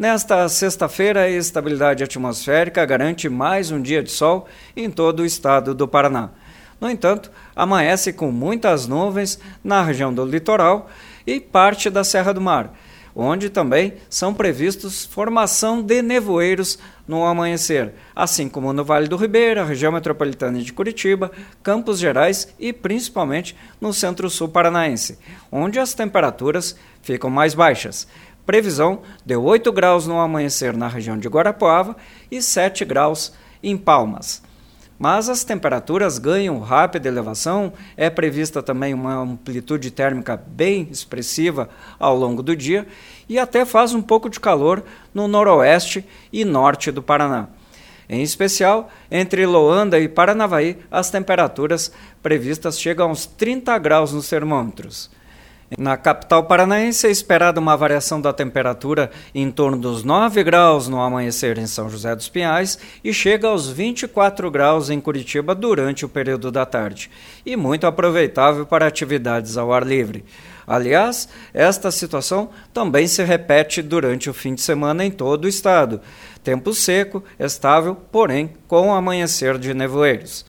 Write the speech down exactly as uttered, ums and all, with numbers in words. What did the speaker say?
Nesta sexta-feira, a estabilidade atmosférica garante mais um dia de sol em todo o estado do Paraná. No entanto, amanhece com muitas nuvens na região do litoral e parte da Serra do Mar, onde também são previstos formação de nevoeiros no amanhecer, assim como no Vale do Ribeira, região metropolitana de Curitiba, Campos Gerais e principalmente no centro-sul paranaense, onde as temperaturas ficam mais baixas. Previsão de oito graus no amanhecer na região de Guarapuava e sete graus em Palmas. Mas as temperaturas ganham rápida elevação, é prevista também uma amplitude térmica bem expressiva ao longo do dia e até faz um pouco de calor no noroeste e norte do Paraná. Em especial, entre Loanda e Paranavaí, as temperaturas previstas chegam aos trinta graus nos termômetros. Na capital paranaense é esperada uma variação da temperatura em torno dos nove graus no amanhecer em São José dos Pinhais e chega aos vinte e quatro graus em Curitiba durante o período da tarde, e muito aproveitável para atividades ao ar livre. Aliás, esta situação também se repete durante o fim de semana em todo o estado. Tempo seco, estável, porém com amanhecer de nevoeiros.